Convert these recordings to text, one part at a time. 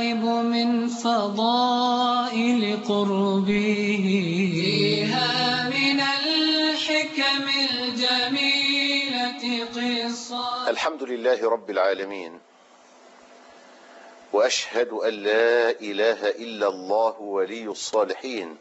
العجائب من فضائل قربه، فيها من الحكم الجميلة قصة. الحمد لله رب العالمين، وأشهد أن لا إله إلا الله ولي الصالحين،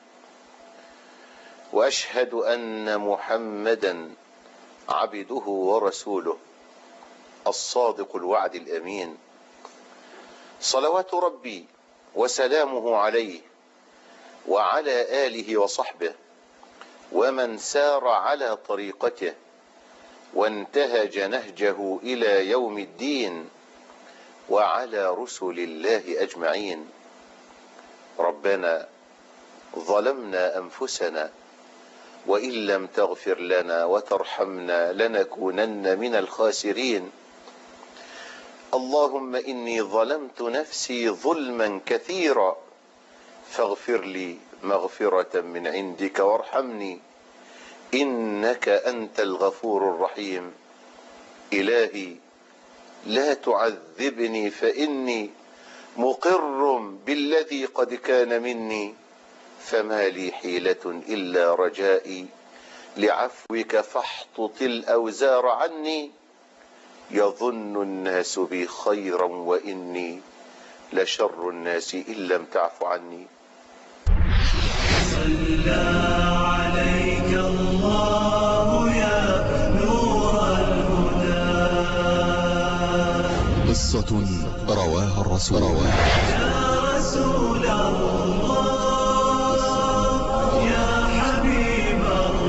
وأشهد أن محمدا عبده ورسوله الصادق الوعد الأمين، صلوات ربي وسلامه عليه وعلى آله وصحبه ومن سار على طريقته وانتهج نهجه إلى يوم الدين، وعلى رسل الله أجمعين. ربنا ظلمنا أنفسنا، وإن لم تغفر لنا وترحمنا لنكونن من الخاسرين. اللهم إني ظلمت نفسي ظلما كثيرا فاغفر لي مغفرة من عندك وارحمني إنك أنت الغفور الرحيم. إلهي لا تعذبني فإني مقر بالذي قد كان مني، فما لي حيلة إلا رجائي لعفوك فاحطط الأوزار عني. يظن الناس بي خيرا وإني لشر الناس إن لم تعف عني. صلى عليك الله يا نور الهدى. قصة رواها الرسول. يا رسول الله يا حبيب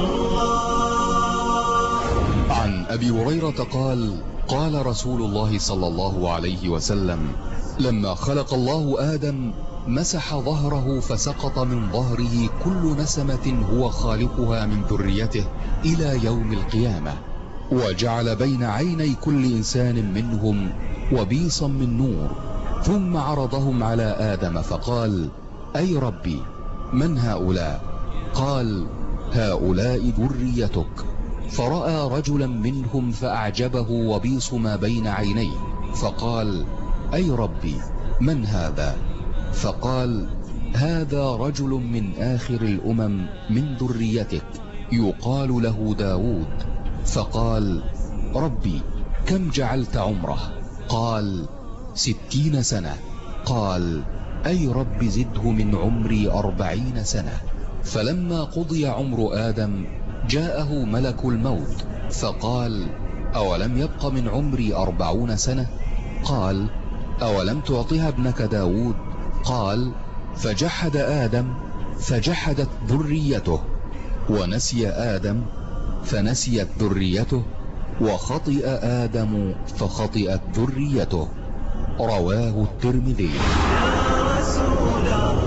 الله. عن أبي هريرة قال: قال رسول الله صلى الله عليه وسلم: لما خلق الله آدم مسح ظهره فسقط من ظهره كل نسمة هو خالقها من ذريته إلى يوم القيامة، وجعل بين عيني كل إنسان منهم وبيصا من نور، ثم عرضهم على آدم فقال: أي ربي من هؤلاء؟ قال: هؤلاء ذريتك. فرأى رجلا منهم فأعجبه وبيص ما بين عينيه، فقال: أي ربي من هذا؟ فقال: هذا رجل من آخر الأمم من ذريتك يقال له داود. فقال: ربي كم جعلت عمره؟ قال: 60 سنة. قال: أي رب زده من عمري 40 سنة. فلما قضي عمر آدم جاءه ملك الموت فقال: أولم يبق من عمري 40 سنة؟ قال: أولم تعطها ابنك داود؟ قال: فجحد آدم فجحدت ذريته، ونسي آدم فنسيت ذريته، وخطئ آدم فخطئت ذريته. رواه الترمذي. يا رسول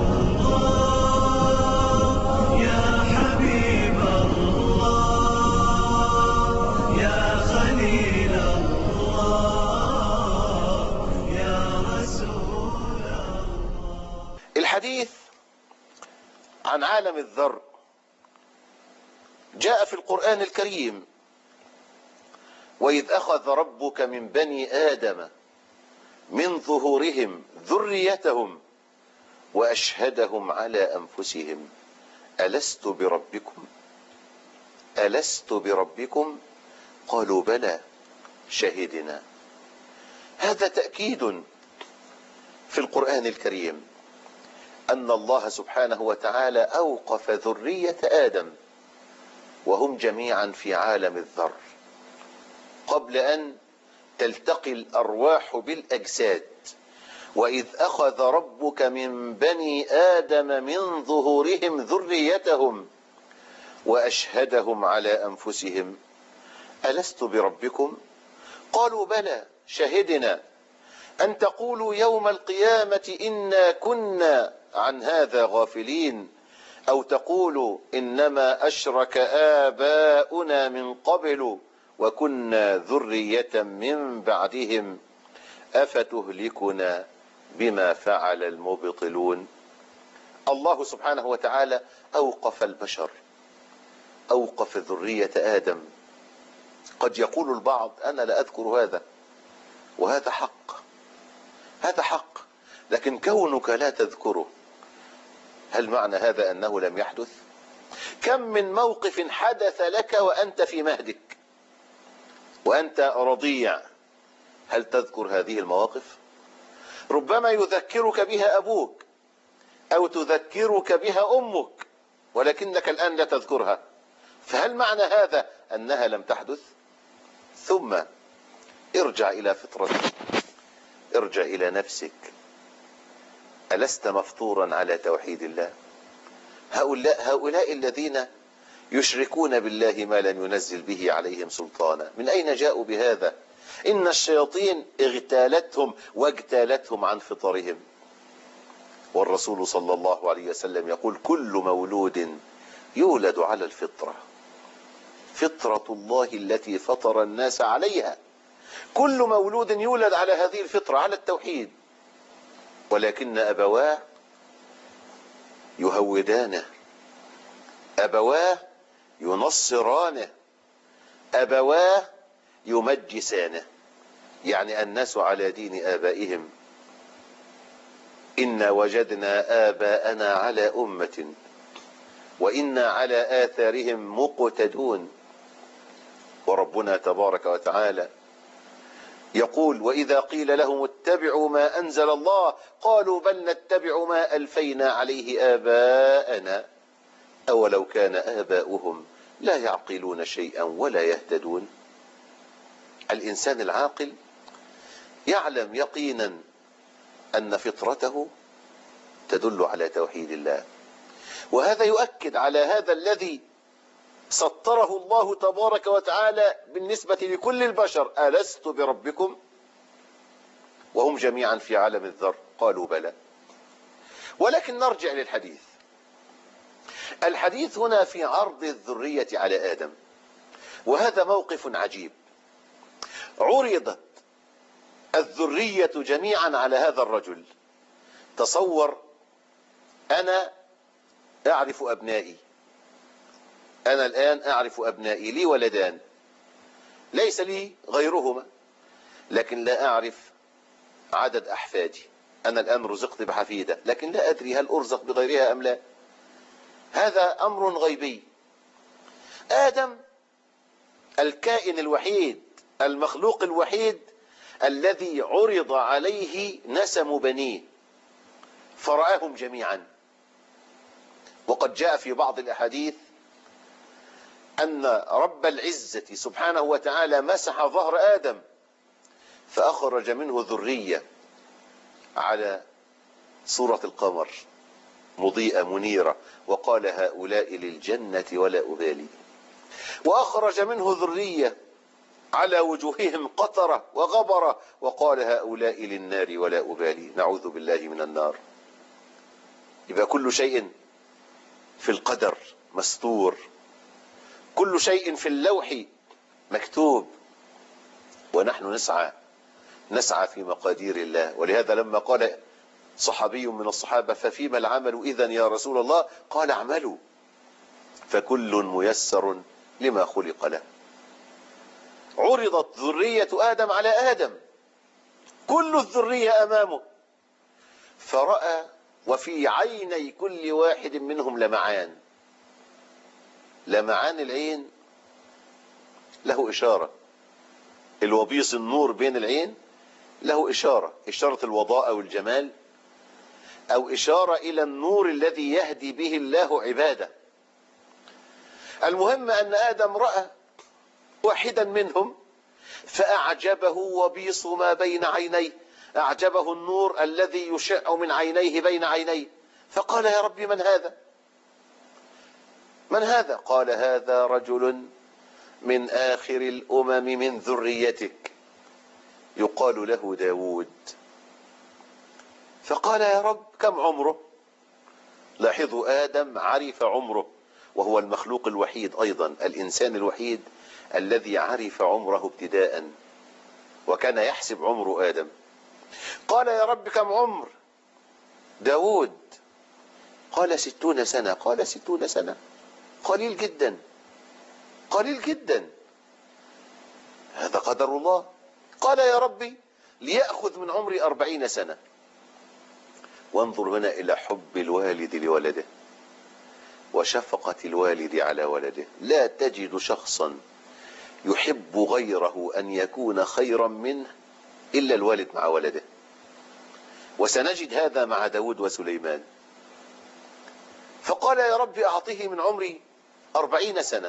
الله يا حبيب الله يا خليل الله يا رسول الله. الحديث عن عالم الذر جاء في القرآن الكريم: وإذ أخذ ربك من بني آدم من ظهورهم ذريتهم وأشهدهم على أنفسهم ألست بربكم؟ ألست بربكم؟ قالوا بلى شهدنا. هذا تأكيد في القرآن الكريم أن الله سبحانه وتعالى أوقف ذرية آدم وهم جميعا في عالم الذر قبل أن تلتقي الأرواح بالأجساد. وإذ أخذ ربك من بني آدم من ظهورهم ذريتهم وأشهدهم على أنفسهم ألست بربكم؟ قالوا بلى شهدنا أن تقولوا يوم القيامة إنا كنا عن هذا غافلين، أو تقولوا إنما أشرك آباؤنا من قبل وكنا ذرية من بعدهم أفتهلكنا بما فعل المبطلون. الله سبحانه وتعالى أوقف البشر، أوقف ذرية آدم. قد يقول البعض أنا لا أذكر هذا، وهذا حق، هذا حق. لكن كونك لا تذكره، هل معنى هذا أنه لم يحدث؟ كم من موقف حدث لك وأنت في مهدك وأنت رضيع، هل تذكر هذه المواقف؟ ربما يذكرك بها أبوك أو تذكرك بها أمك، ولكنك الآن لا تذكرها، فهل معنى هذا أنها لم تحدث؟ ثم ارجع إلى فطرتك، ارجع إلى نفسك، ألست مفطورا على توحيد الله؟ هؤلاء الذين يشركون بالله ما لم ينزل به عليهم سلطانا، من أين جاءوا بهذا؟ إن الشياطين اغتالتهم واجتالتهم عن فطرهم. والرسول صلى الله عليه وسلم يقول: كل مولود يولد على الفطرة، فطرة الله التي فطر الناس عليها. كل مولود يولد على هذه الفطرة، على التوحيد، ولكن أبواه يهودانه، أبواه ينصرانه، أبواه يمجسانه، يعني الناس على دين آبائهم. إنا وجدنا آباءنا على أمة وإنا على آثارهم مقتدون. وربنا تبارك وتعالى يقول: وإذا قيل لهم اتبعوا ما أنزل الله قالوا بل نتبع ما ألفينا عليه آباءنا أولو كان آباؤهم لا يعقلون شيئا ولا يهتدون. الإنسان العاقل يعلم يقينا أن فطرته تدل على توحيد الله، وهذا يؤكد على هذا الذي سطره الله تبارك وتعالى بالنسبة لكل البشر: ألست بربكم؟ وهم جميعا في عالم الذر قالوا بلى. ولكن نرجع للحديث. الحديث هنا في عرض الذرية على آدم، وهذا موقف عجيب. عرضت الذرية جميعا على هذا الرجل. تصور، أنا أعرف أبنائي، أنا الآن أعرف أبنائي، لي ولدان ليس لي غيرهما، لكن لا أعرف عدد أحفادي. أنا الآن رزقت بحفيدة لكن لا أدري هل أرزق بغيرها أم لا، هذا أمر غيبي. آدم الكائن الوحيد، المخلوق الوحيد الذي عرض عليه نسم بنيه فرآهم جميعا. وقد جاء في بعض الأحاديث أن رب العزة سبحانه وتعالى مسح ظهر آدم فأخرج منه ذرية على صورة القمر مضيئة منيرة، وقال: هؤلاء للجنة ولا أبالي. وأخرج منه ذرية على وجوههم قطرة وغبرة، وقال: هؤلاء للنار ولا أبالي، نعوذ بالله من النار. يبقى كل شيء في القدر مستور، كل شيء في اللوح مكتوب، ونحن نسعى في مقادير الله. ولهذا لما قال صحابي من الصحابة: ففيما العمل إذن يا رسول الله؟ قال: اعملوا فكل ميسر لما خلق له. عرضت ذرية آدم على آدم، كل الذرية أمامه، فرأى وفي عيني كل واحد منهم لمعان. لمعان العين له إشارة، الوبيص النور بين العين له إشارة الوضاء والجمال، أو إشارة إلى النور الذي يهدي به الله عباده. المهم أن آدم رأى واحدا منهم فأعجبه وبيص ما بين عينيه، أعجبه النور الذي يشع من عينيه بين عينيه، فقال: يا ربي من هذا؟ من هذا؟ قال: هذا رجل من آخر الأمم من ذريتك يقال له داود. فقال: يا رب كم عمره؟ لاحظوا، آدم عرف عمره، وهو المخلوق الوحيد أيضا، الإنسان الوحيد الذي عرف عمره ابتداء، وكان يحسب عمر آدم. قال: يا رب كم عمر داود؟ قال: 60 سنة. قال: 60 سنة قليل جدا، قليل جدا، هذا قدر الله. قال: يا ربي ليأخذ من عمري 40 سنة. وانظر هنا إلى حب الوالد لولده وشفقة الوالد على ولده. لا تجد شخصا يحب غيره أن يكون خيرا منه إلا الوالد مع ولده. وسنجد هذا مع داود وسليمان. فقال يا رب أعطيه من عمري 40 سنة.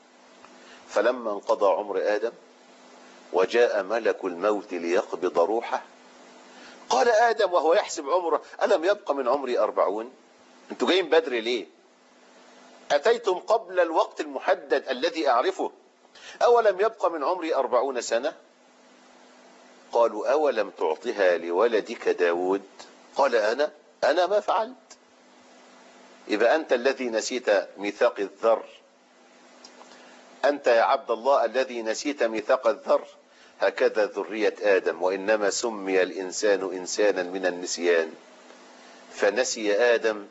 فلما انقضى عمر آدم وجاء ملك الموت ليقبض روحه قال آدم وهو يحسب عمره ألم يبق من عمري 40؟ أنتوا جايين بدري ليه؟ أتيتم قبل الوقت المحدد الذي أعرفه. أولم يبق من عمري 40 سنة؟ قالوا أولم تعطها لولدك داود؟ قال أنا ما فعلت. إذا أنت الذي نسيت ميثاق الذر، أنت يا عبد الله الذي نسيت ميثاق الذر. هكذا ذرية آدم، وإنما سمي الإنسان إنسانا من النسيان، فنسي آدم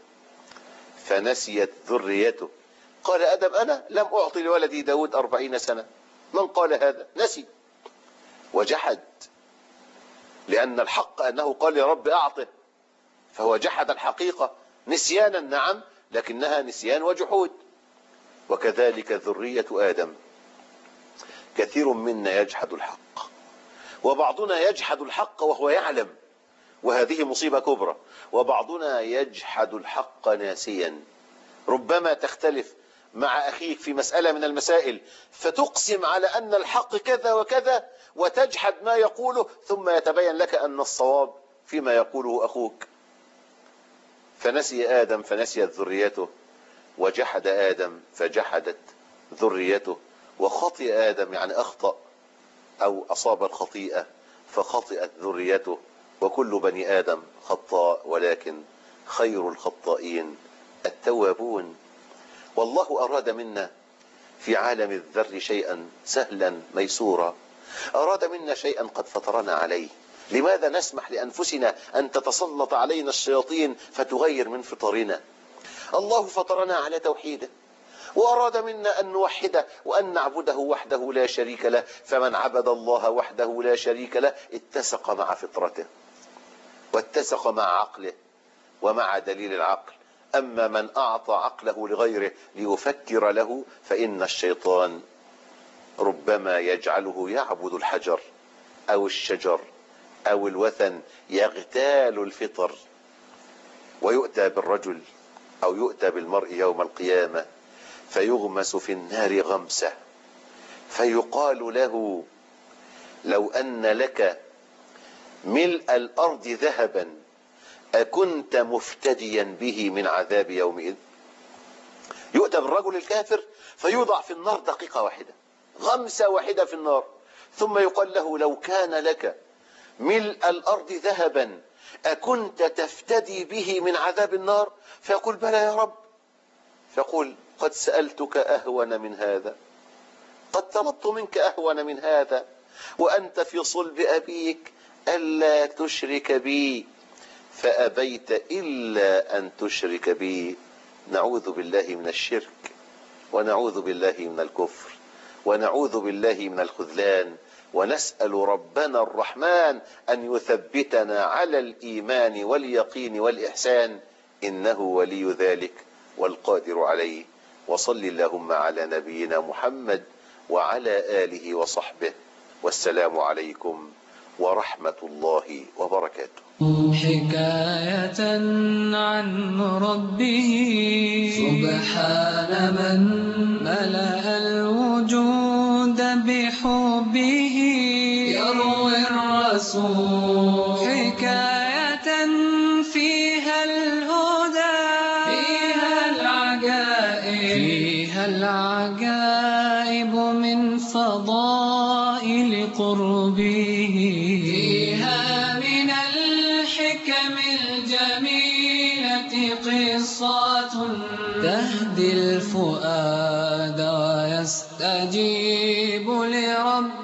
فنسيت ذريته. قال آدم أنا لم أعطي لولدي داود 40 سنة. من قال هذا؟ نسي وجحد، لأن الحق أنه قال يا رب أعطه، فهو جحد الحقيقة نسيانا نعم، لكنها نسيان وجحود. وكذلك ذرية آدم، كثير منا يجحد الحق، وبعضنا يجحد الحق وهو يعلم، وهذه مصيبة كبرى. وبعضنا يجحد الحق ناسيا. ربما تختلف مع أخيك في مسألة من المسائل فتقسم على أن الحق كذا وكذا وتجحد ما يقوله، ثم يتبين لك أن الصواب فيما يقوله أخوك. فنسي آدم فنسيت ذريته، وجحد آدم فجحدت ذريته. وخطئ آدم يعني أخطأ أو أصاب الخطيئة فخطئت ذريته. وكل بني آدم خطاء، ولكن خير الخطائين التوابون. والله أراد منا في عالم الذر شيئا سهلا ميسورا، أراد منا شيئا قد فطرنا عليه. لماذا نسمح لأنفسنا أن تتسلط علينا الشياطين فتغير من فطرنا؟ الله فطرنا على توحيده، وأراد منا أن نوحده وأن نعبده وحده لا شريك له. فمن عبد الله وحده لا شريك له اتسق مع فطرته واتسق مع عقله ومع دليل العقل. أما من أعطى عقله لغيره ليفكر له فإن الشيطان ربما يجعله يعبد الحجر أو الشجر أو الوثن، يغتال الفطر. ويؤتى بالرجل أو يؤتى بالمرء يوم القيامة فيغمس في النار غمسة، فيقال له لو أن لك ملء الأرض ذهبا أكنت مفتديا به من عذاب يومئذ. يؤتى بالرجل الكافر فيوضع في النار دقيقة واحدة، غمسة واحدة في النار، ثم يقال له لو كان لك ملء الأرض ذهبا أكنت تفتدي به من عذاب النار؟ فيقول بلى يا رب. فيقول قد سألتك أهون من هذا، قد طلبت منك أهون من هذا، وأنت في صلب أبيك ألا تشرك بي فأبيت إلا أن تشرك بي. نعوذ بالله من الشرك، ونعوذ بالله من الكفر، ونعوذ بالله من الخذلان، ونسأل ربنا الرحمن أن يثبتنا على الإيمان واليقين والإحسان، إنه ولي ذلك والقادر عليه. وصل اللهم على نبينا محمد وعلى آله وصحبه، والسلام عليكم ورحمة الله وبركاته. حكاية عن ربه سبحان من ملأ الوجود بحبه، يروي الرسول حكاية فيها الهدى، فيها العجائب من فضائل قربه، فيها من الحكم الجميلة قصات تهدي الفؤاد ويستجيب لرب